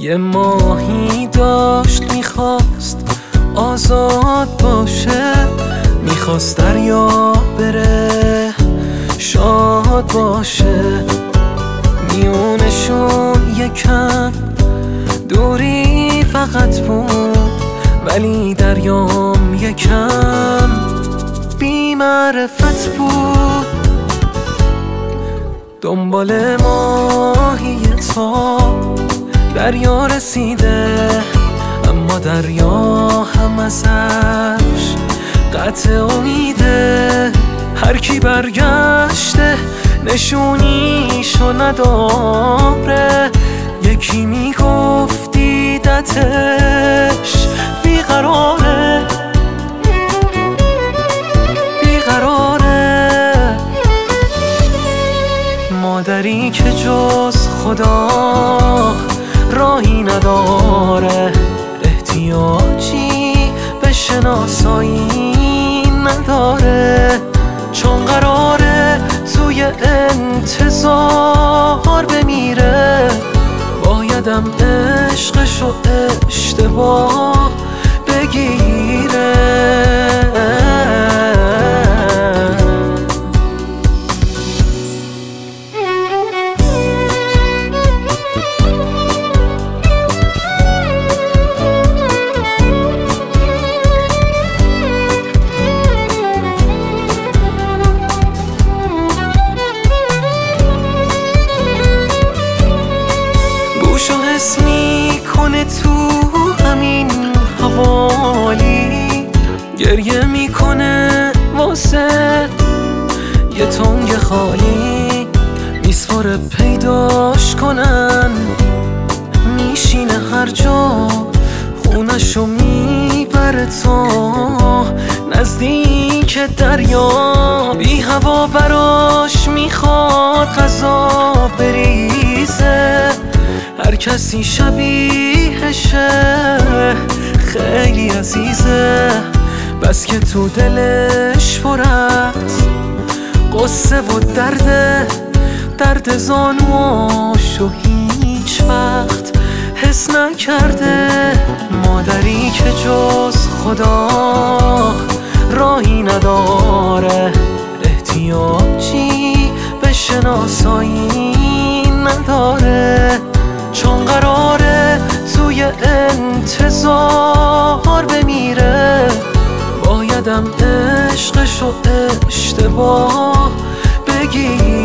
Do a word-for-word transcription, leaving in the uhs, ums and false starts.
یه ماهی داشت میخواست آزاد باشه، میخواست دریا بره شاد باشه. میونشون یکم دوری فقط بود، ولی دریام یکم بی معرفت بود. دنبال ماهی تا دریا رسیده، اما دریا هم ازش قطع امیده. هر کی برگشته نشونیشو نداره، یکی میگفت دیدتش بیقراره بیقراره. مادری که جز خدا راهی نداره، احتیاجی به شناسایی نداره. چون قراره توی انتظار بمیره، بایدم عشقشو اشتباه بگیره. بوشو حس میکنه تو همین حوالی، گریه میکنه واسه یه تنگ خالی. میسپاره پیداش کنن، میشینه هر جا، خونشو میبره تا نزدیک دریا. بی هوا براش میخواد غذا بریزه، هر کسی شبیهشه خیلی عزیزه. بس که تو دلش پر از قصه و درده، درد زانواشو هیچ وقت حس نکرده. مادری که جز خدا راهی نداره، احتیاجی به شناسایی نداره. چون قراره توی انتظار بمیره، بایدم عشقشو اشتباه بگیره.